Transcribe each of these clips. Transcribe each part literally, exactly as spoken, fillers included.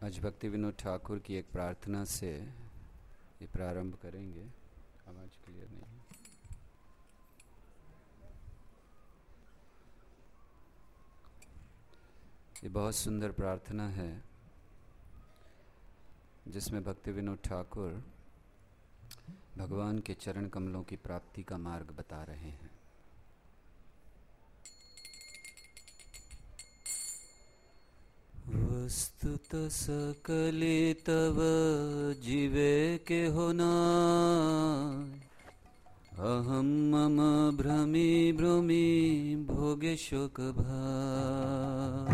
आज भक्ति विनोद ठाकुर की एक प्रार्थना से ये प्रारंभ करेंगे। आवाज क्लियर नहीं है। ये बहुत सुंदर प्रार्थना है जिसमें भक्ति विनोद ठाकुर भगवान के चरण कमलों की प्राप्ति का मार्ग बता रहे हैं। वस्तुत सकले तव जीवे के होना अहम मम भ्रमी भ्रमी भोगे शोक भार।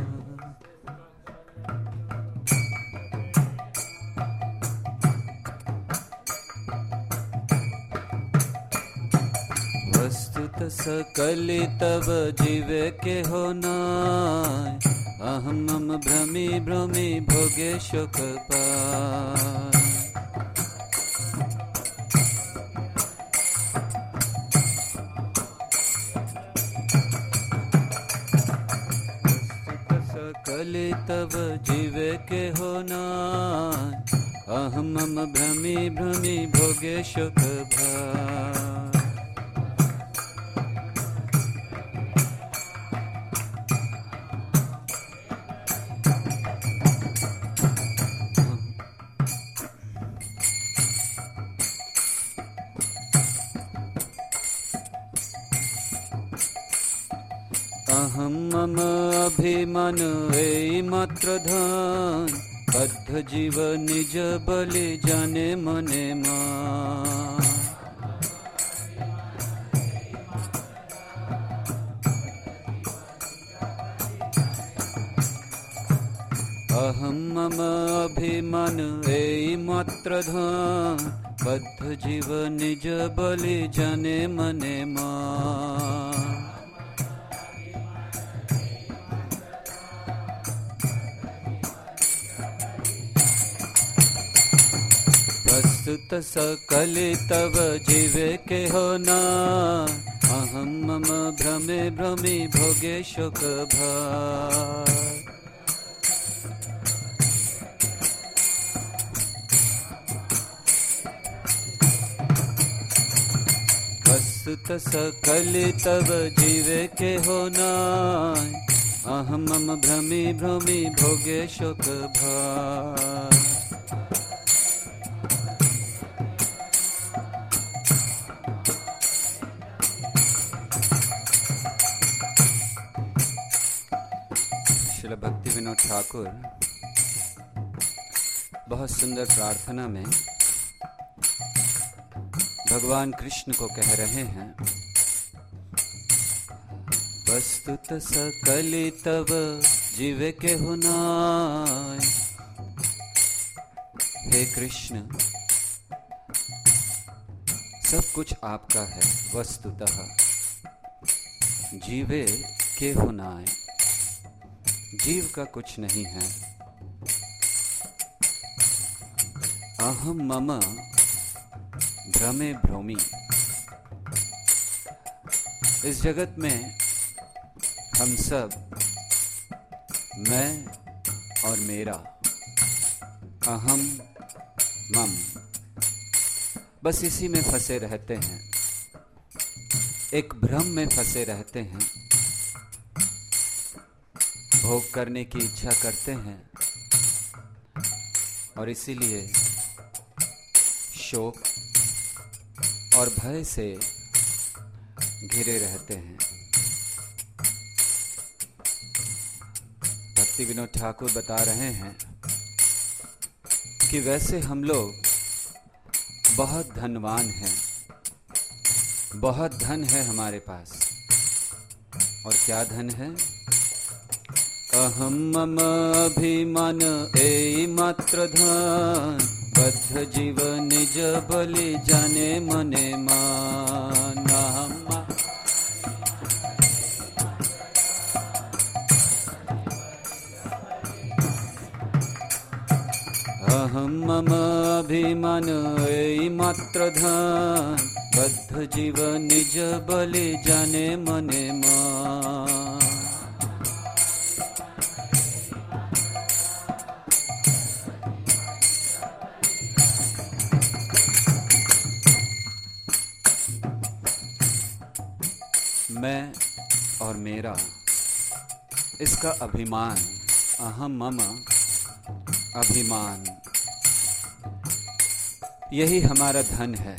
वस्तुत सकले तव जीवे के होना अहम मम भ्रमी भ्रमी भोगे शोक पार। सकले तब जीवे के होना अहम मम भ्रमी भ्रमी भोगे शोक भार। अहम मम अभिमान ए मात्र धन बद्ध जीव निज बलि जाने मने मान। अहम मम अभिमान ए मात्र धन बद्ध जीव निज बलि जाने मने मान। वस्तुत सकले तव जीवे के होना अहम मम भ्रमे भ्रमी भोगे शोक भार। वस्तुत सकले तव जीवे के होना अहम मम भ्रमी भ्रमी भोगे शोक भार। भक्ति विनोद ठाकुर बहुत सुंदर प्रार्थना में भगवान कृष्ण को कह रहे हैं, वस्तुत सकले तव जीवे के होना। हे कृष्ण, सब कुछ आपका है वस्तुतः, जीवे के होना जीव का कुछ नहीं है। अहम मम भ्रमे भ्रोमी, इस जगत में हम सब मैं और मेरा, अहम मम, बस इसी में फंसे रहते हैं, एक भ्रम में फंसे रहते हैं। भोग करने की इच्छा करते हैं और इसीलिए शोक और भय से घिरे रहते हैं। भक्ति विनोद ठाकुर बता रहे हैं कि वैसे हम लोग बहुत धनवान हैं, बहुत धन है हमारे पास। और क्या धन है? अहम मम अभिमान ए मात्र धन बद्ध जीव निज बलि जाने मने मान। अहम मम अभिमान ए मात्र धन बद्ध जीव निज बलि जाने मने मान। मैं और मेरा, इसका अभिमान, अहम मम अभिमान, यही हमारा धन है।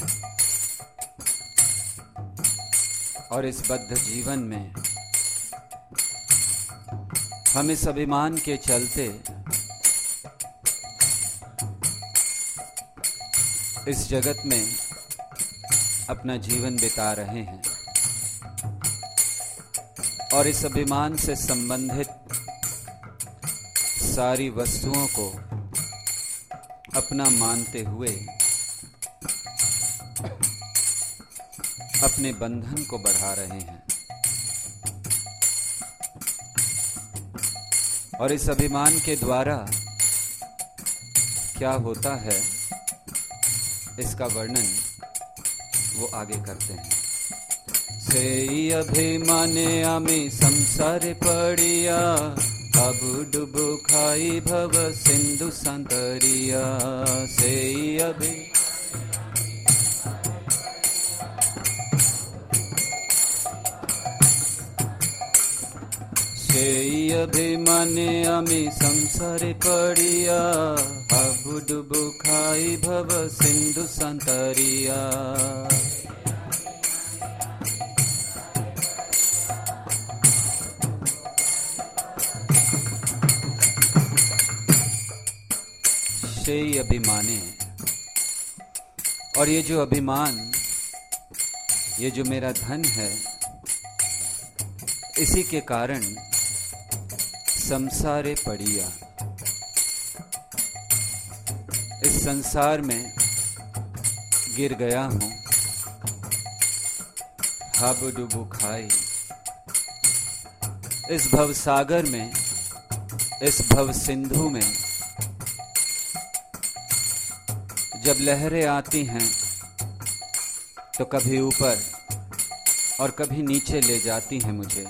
और इस बद्ध जीवन में हम इस अभिमान के चलते इस जगत में अपना जीवन बिता रहे हैं और इस अभिमान से संबंधित सारी वस्तुओं को अपना मानते हुए अपने बंधन को बढ़ा रहे हैं। और इस अभिमान के द्वारा क्या होता है, इसका वर्णन वो आगे करते हैं। सेई अभिमाने आमी संसारे पड़िया, अबु डुबु खाई भव सिंधु संतरिया। सेई अभि सेई अभिमाने आमी संसारे पड़िया, अबु डुबु खाई भव सिंधु संतरिया। सेई अभिमाने, और ये जो अभिमान, ये जो मेरा धन है, इसी के कारण संसारे पड़िया, इस संसार में गिर गया हूं। हाबु डुबु खाई, इस भव सागर में, इस भव सिंधु में जब लहरें आती हैं तो कभी ऊपर और कभी नीचे ले जाती हैं मुझे।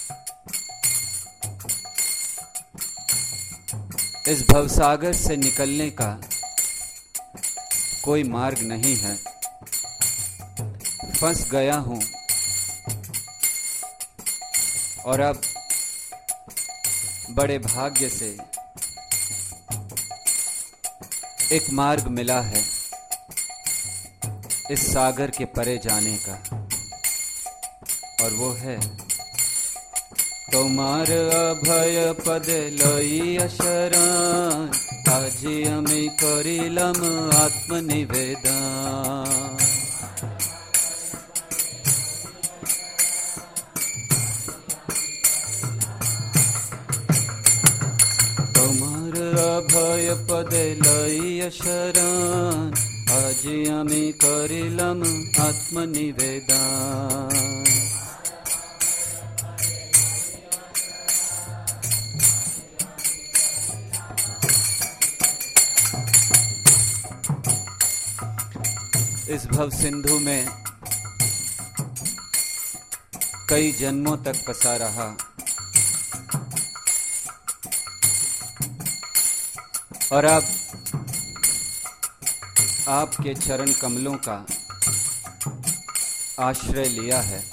इस भवसागर से निकलने का कोई मार्ग नहीं है, फंस गया हूं। और अब बड़े भाग्य से एक मार्ग मिला है इस सागर के परे जाने का, और वो है तोमार अभय पद लइया शरण, आजी अमी करिलाम आत्मनिवेदन। तोमार अभय पद लइया शरण, आजी अमी करिलाम आत्मनिवेदन। इस भव सिंधु में कई जन्मों तक फंसा रहा, और अब आपके चरण कमलों का आश्रय लिया है।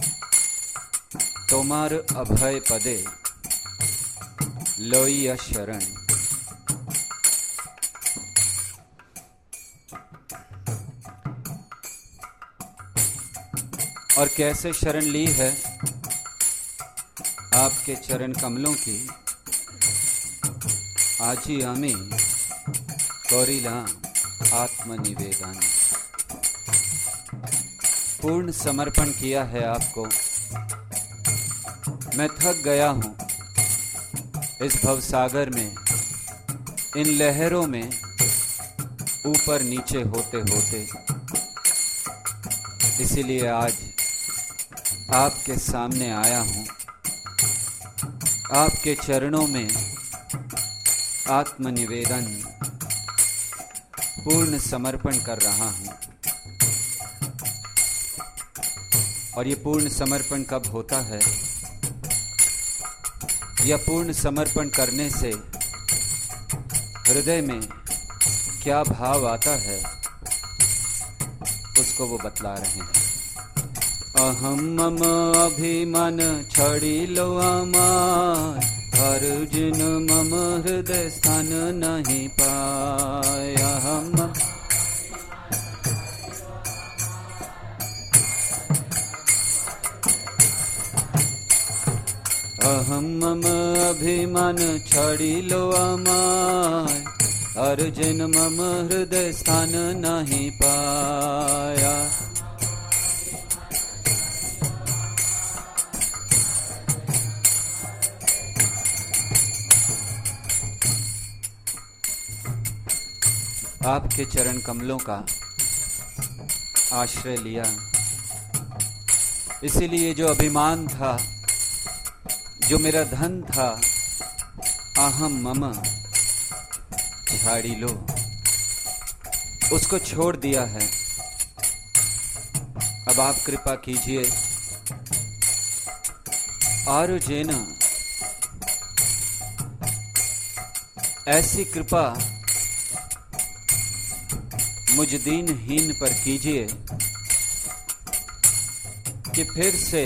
तोमार अभय पदे लोइया शरण। और कैसे शरण ली है आपके चरण कमलों की, आजी आमी करिला आत्मनिवेदन। पूर्ण समर्पण किया है आपको। मैं थक गया हूं इस भवसागर में, इन लहरों में ऊपर नीचे होते होते। इसीलिए आज आपके सामने आया हूं, आपके चरणों में आत्मनिवेदन, पूर्ण समर्पण कर रहा हूं। और ये पूर्ण समर्पण कब होता है? या पूर्ण समर्पण करने से हृदय में क्या भाव आता है, उसको वो बतला रहे हैं। अहम मम अभिमान छड़िलो आमार, अर्जुन मम हृदय स्थान नहीं पाए। अहम अहम मम अभिमान छड़िलो आमार, अर्जुन मम हृदय स्थान नहीं पाया। आपके चरण कमलों का आश्रय लिया, इसीलिए जो अभिमान था, जो मेरा धन था, अहम मम छाड़ी लो, उसको छोड़ दिया है। अब आप कृपा कीजिए, आरुजेन ऐसी कृपा मुझ दीनहीन पर कीजिए कि फिर से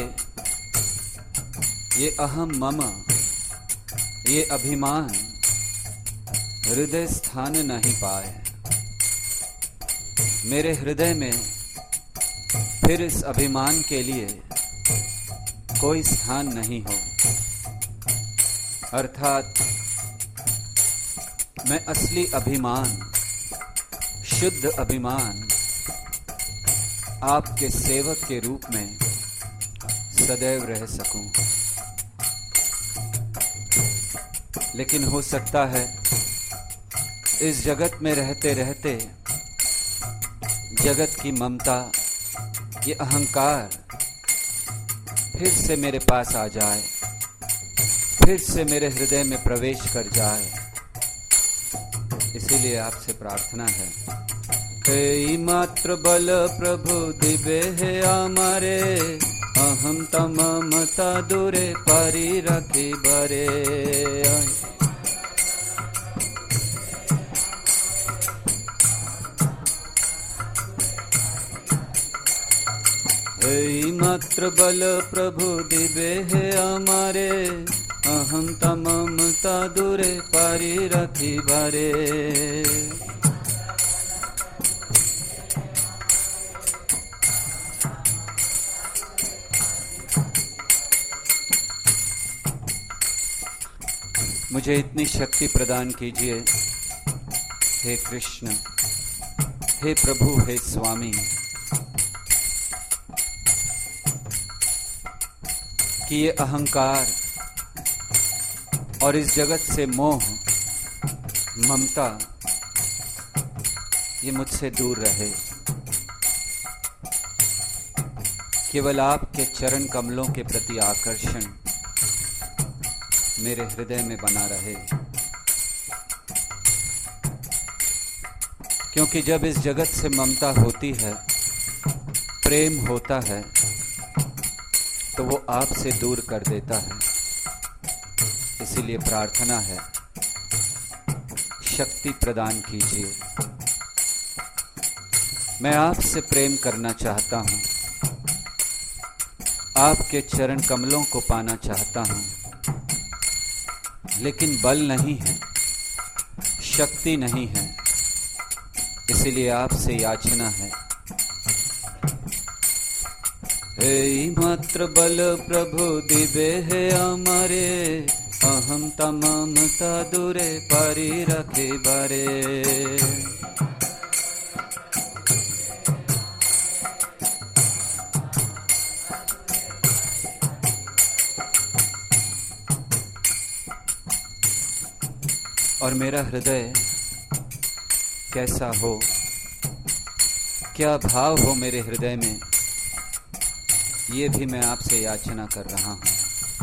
ये अहम मम, ये अभिमान हृदय स्थान नहीं पाए। मेरे हृदय में फिर इस अभिमान के लिए कोई स्थान नहीं हो, अर्थात मैं असली अभिमान, शुद्ध अभिमान आपके सेवक के रूप में सदैव रह सकूं। लेकिन हो सकता है इस जगत में रहते रहते जगत की ममता, ये अहंकार फिर से मेरे पास आ जाए, फिर से मेरे हृदय में प्रवेश कर जाए। इसीलिए आपसे प्रार्थना है, हे मात्र बल प्रभु दिव्य है हमारे, अहम तम मता दूरे पारी रखी बरे। हे मात्र बल प्रभु दिव्य है हमारे, अहम तम मता दूरे पारी रखी बरे। मुझे इतनी शक्ति प्रदान कीजिए हे कृष्ण, हे प्रभु, हे स्वामी, कि ये अहंकार और इस जगत से मोह, ममता, ये मुझसे दूर रहे। केवल आपके चरण कमलों के प्रति आकर्षण मेरे हृदय में बना रहे, क्योंकि जब इस जगत से ममता होती है, प्रेम होता है, तो वो आपसे दूर कर देता है। इसीलिए प्रार्थना है, शक्ति प्रदान कीजिए। मैं आपसे प्रेम करना चाहता हूं, आपके चरण कमलों को पाना चाहता हूं, लेकिन बल नहीं है, शक्ति नहीं है। इसीलिए आपसे याचना है, हे मात्र बल प्रभु दिव्य है हमारे, अहम तमाम ता दूरे पारी रखे बारे। और मेरा हृदय कैसा हो, क्या भाव हो मेरे हृदय में, ये भी मैं आपसे याचना कर रहा हूं।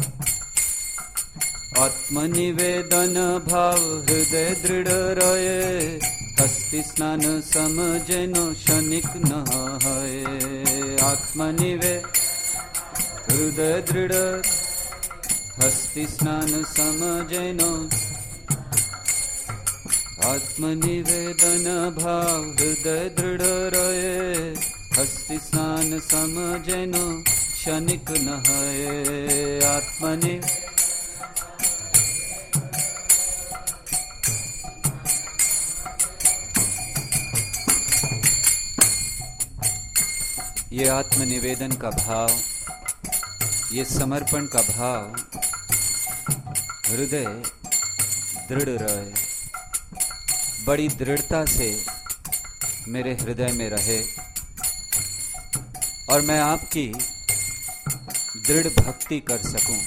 आत्मनिवेदन भाव हृदय दृढ़ रहे, हस्ति स्नान समझनो क्षणिक न है। आत्मनिवे हृदय दृढ़, हस्ति स्नान समझनो, आत्मनिवेदन भाव हृदय दृढ़ रहे, हस्ति स्नान समझनो क्षणिक न है आत्मनि ये आत्मनिवेदन का भाव, ये समर्पण का भाव हृदय दृढ़ रहे, बड़ी दृढ़ता से मेरे हृदय में रहे और मैं आपकी दृढ़ भक्ति कर सकूं।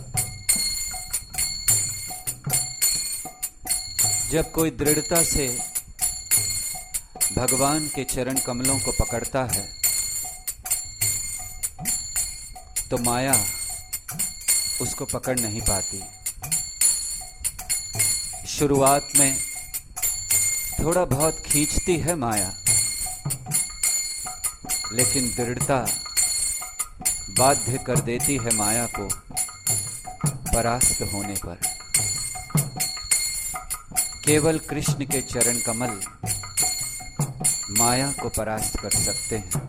जब कोई दृढ़ता से भगवान के चरण कमलों को पकड़ता है तो माया उसको पकड़ नहीं पाती। शुरुआत में थोड़ा बहुत खींचती है माया, लेकिन दृढ़ता बाध्य कर देती है माया को परास्त होने पर। केवल कृष्ण के चरण कमल माया को परास्त कर सकते हैं।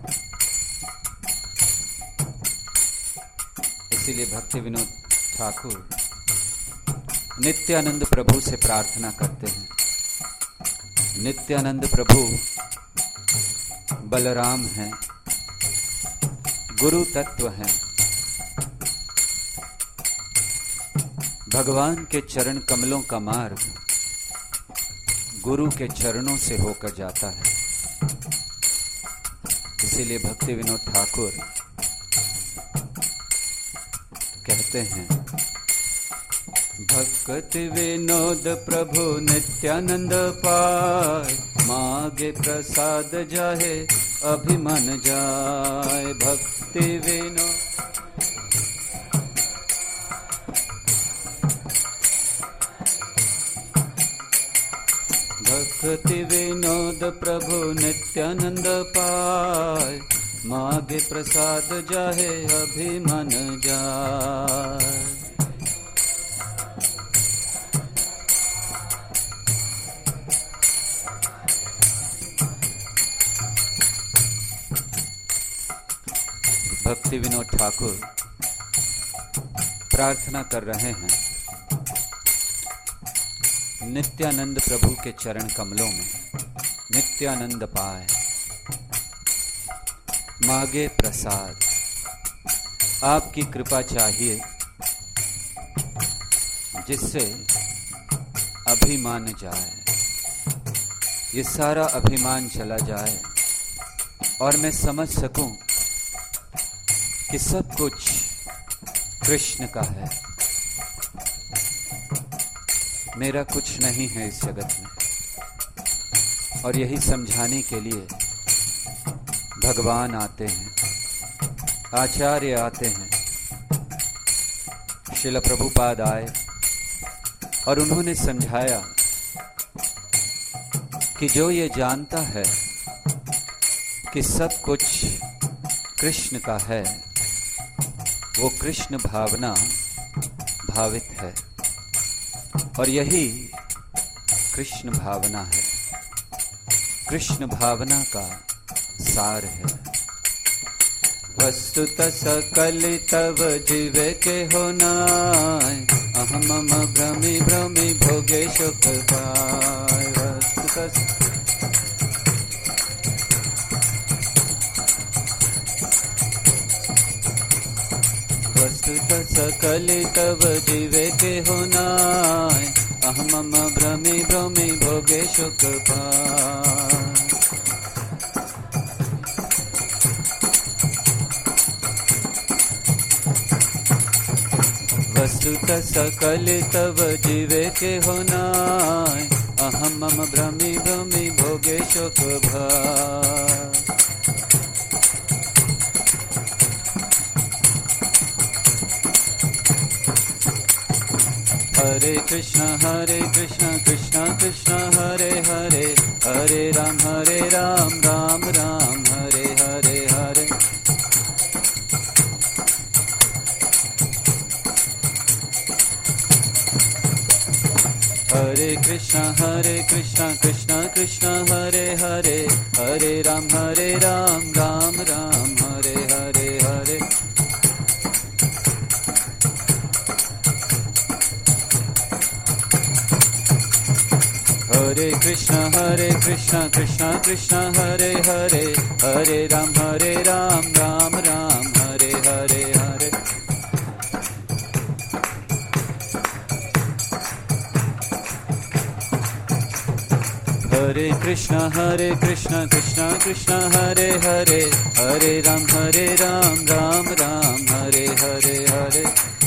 इसीलिए भक्ति विनोद ठाकुर नित्यानंद प्रभु से प्रार्थना करते हैं। नित्यानंद प्रभु बलराम हैं, गुरु तत्व हैं। भगवान के चरण कमलों का मार्ग गुरु के चरणों से होकर जाता है। इसीलिए भक्ति विनोद ठाकुर कहते हैं, भक्ति विनोद प्रभु नित्यानंद पाय, मागे प्रसाद जाहे अभिमान जाय। भक्ति विनोद भक्ति विनोद प्रभु नित्यानंद पाय, मागे प्रसाद जाहे अभिमान जाय। भक्ति विनोद ठाकुर प्रार्थना कर रहे हैं नित्यानंद प्रभु के चरण कमलों में नित्यानंद पाए, मागे प्रसाद। आपकी कृपा चाहिए जिससे अभिमान जाए, ये सारा अभिमान चला जाए और मैं समझ सकूं कि सब कुछ कृष्ण का है, मेरा कुछ नहीं है इस जगत में। और यही समझाने के लिए भगवान आते हैं, आचार्य आते हैं। श्रील प्रभुपाद आए और उन्होंने समझाया कि जो ये जानता है कि सब कुछ कृष्ण का है, वो कृष्ण भावना भावित है और यही कृष्ण भावना है, कृष्ण भावना का सार है। वस्तुत सकल तव जीवे के होनाय, अहम मम भ्रमि भ्रमि भोगे सुख पाय। वस्तुत वस्तुत सकल तव जीवे के होनाय, अहम मम भ्रमि भ्रमि भोगे सुख पाय। वस्तुत सकल तव जीवे के होनाय, अहम मम भ्रमि भ्रमि भोगे सुख भाय। हरे कृष्ण हरे कृष्ण कृष्ण कृष्ण हरे हरे, हरे राम हरे राम राम राम हरे हरे हरे। हरे कृष्ण हरे कृष्ण कृष्ण कृष्ण हरे हरे, हरे राम हरे Ram Ram Ram Hare Hare Hare. Hare Krishna, Hare Krishna, Krishna Krishna, Hare Hare, Hare Ram, Hare Ram, Ram Ram, Hare Hare, Hare. Hare Krishna, Hare Krishna, Krishna Krishna, Hare Hare, Hare Ram, Hare Ram, Ram Ram, Hare Hare, Hare.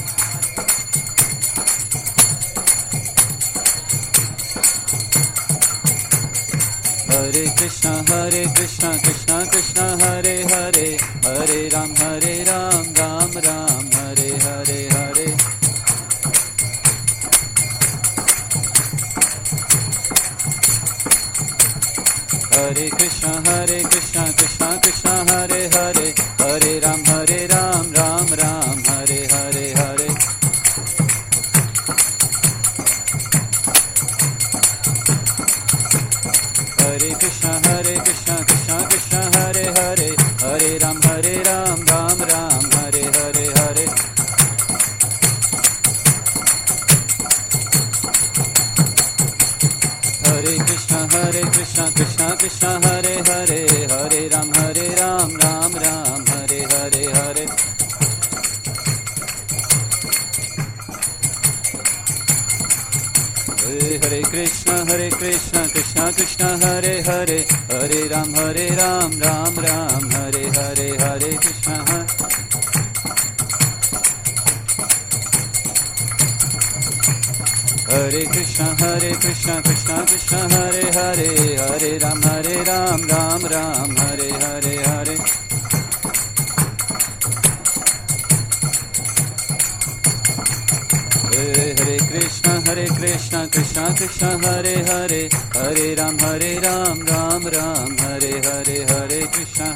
Hare Krishna, Hare Krishna, Krishna Krishna, Hare Hare, Hare Ram, Hare Ram, Ram Ram, Hare Hare, Hare. Hare Krishna, Hare Krishna, Krishna Krishna, Hare Hare, Hare Ram, Hare Ram, Ram Ram, Hare Hare, Hare. Hare Krishna, Hare Krishna, Krishna Krishna, Hare Hare, Hare Ram, Hare Ram, Ram Ram, Hare Hare, Hare. Hare Krishna, Hare Krishna, Krishna Krishna, Hare Hare, Hare Ram, Hare Ram, Ram Ram, Hare Hare, Hare. Hare Krishna, Hare Krishna, Krishna Krishna, Hare Hare, Hare Ram, Hare Ram, Ram Ram, Hare Hare, Hare Krishna. Hare Krishna, Hare Krishna, Krishna Krishna, Hare Hare, Hare Ram, Hare Ram, Ram Ram, Hare Hare, Hare. Hare Krishna, Hare Krishna, Krishna Krishna, Hare Hare, Hare Ram, Hare Ram, Ram Ram, Hare Hare, Hare Krishna.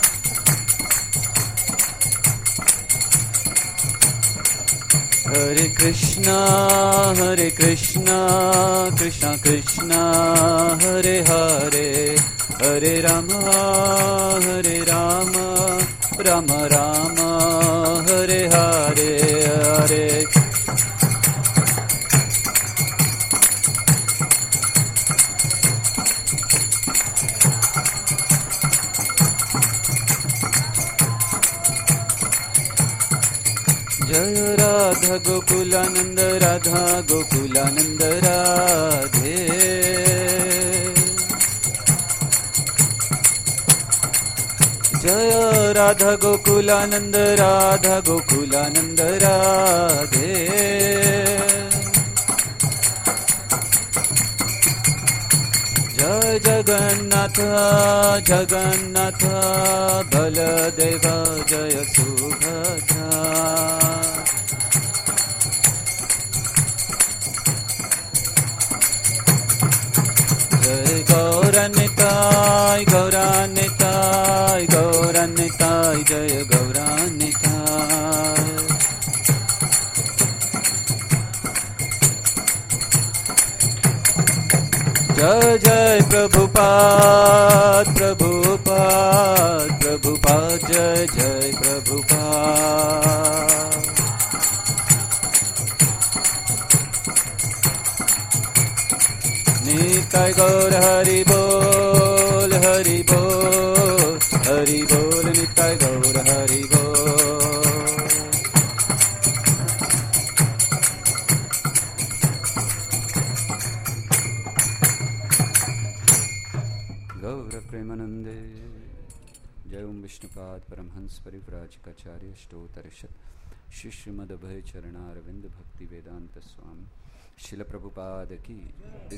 Hare Krishna, Hare Krishna, Krishna Krishna, Hare Hare, Hare Rama, Hare Rama, Rama Rama, Hare Hare, Hare. Jaya Radha Gokulananda, Radha Gokulananda Radhe. Jaya Radha Gokulananda, Radha Gokulananda Radhe. Jai Jagannatha, Jagannatha, Baladeva, Jaya Subhadra. Jai Gauranitai, Gauranitai, Gauranitai, Jaya Gauranitai. Jai Jai Prabhupada, Prabhupada, Prabhupada, Jai Jai Prabhupada. Nitai Gaur Hari Bol, Hari Bol, Hari Bol, Nitai Gaur Hari Bol. Gaur Premanande. Jai Om Vishnupad Paramhans Parivrajikacharya Shtotarishad Shri Srimad Abhay Charana Arvind Bhakti Vedanta Swami Srila Prabhupada ki